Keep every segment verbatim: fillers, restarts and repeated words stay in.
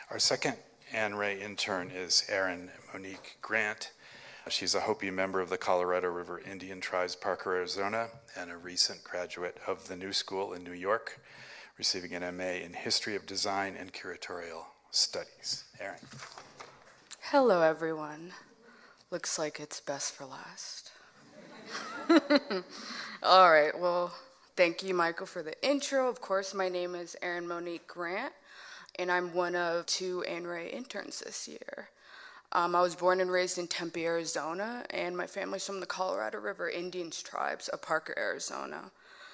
Our second Anne Ray intern is Erin Monique Grant. She's a Hopi member of the Colorado River Indian Tribes, Parker, Arizona, and a recent graduate of the New School in New York, receiving an M A in History of Design and Curatorial Studies. Erin. Hello, everyone. Looks like it's best for last. All right, well, thank you, Michael, for the intro. Of course, my name is Erin Monique Grant, and I'm one of two Anne Ray interns this year. Um, I was born and raised in Tempe, Arizona, and my family's from the Colorado River Indian Tribes of Parker, Arizona.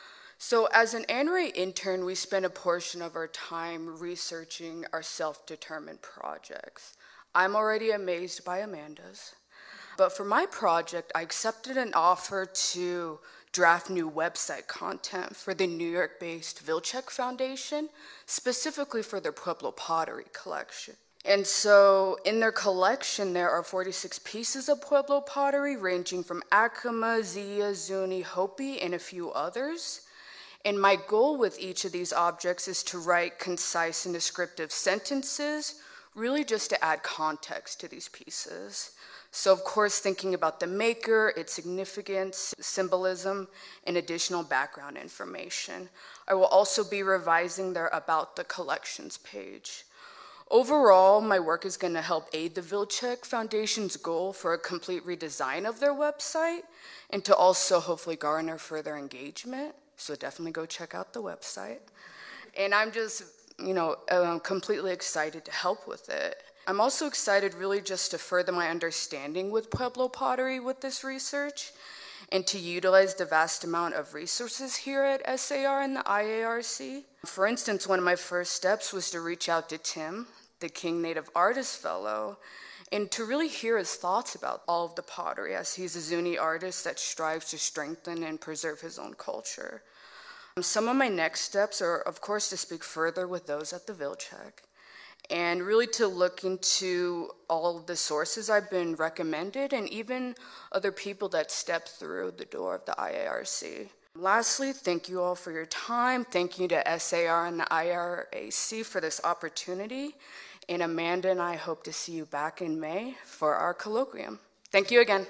So as an Anne Ray intern, we spend a portion of our time researching our self-determined projects. I'm already amazed by Amanda's. But for my project, I accepted an offer to draft new website content for the New York-based Vilcek Foundation, specifically for their Pueblo pottery collection. And so in their collection, there are forty-six pieces of Pueblo pottery, ranging from Acoma, Zia, Zuni, Hopi, and a few others. And my goal with each of these objects is to write concise and descriptive sentences, really just to add context to these pieces. So of course, thinking about the maker, its significance, symbolism, and additional background information. I will also be revising their About the Collections page. Overall, my work is going to help aid the Vilcek Foundation's goal for a complete redesign of their website and to also hopefully garner further engagement. So definitely go check out the website. And I'm just, you know, uh, completely excited to help with it. I'm also excited really just to further my understanding with Pueblo pottery with this research and to utilize the vast amount of resources here at S A R and the I A R C. For instance, one of my first steps was to reach out to Tim, the King Native Artist Fellow, and to really hear his thoughts about all of the pottery, as he's a Zuni artist that strives to strengthen and preserve his own culture. Some of my next steps are, of course, to speak further with those at the Vilcek, and really to look into all of the sources I've been recommended and even other people that stepped through the door of the I A R C. Lastly, thank you all for your time. Thank you to S A R and the I A R C for this opportunity. And Amanda and I hope to see you back in May for our colloquium. Thank you again.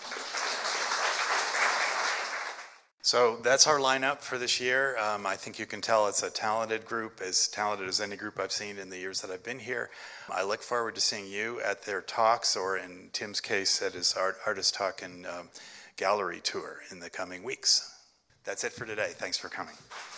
So that's our lineup for this year. Um, I think you can tell it's a talented group, as talented as any group I've seen in the years that I've been here. I look forward to seeing you at their talks, or in Tim's case, at his art, artist talk and um, gallery tour in the coming weeks. That's it for today. Thanks for coming.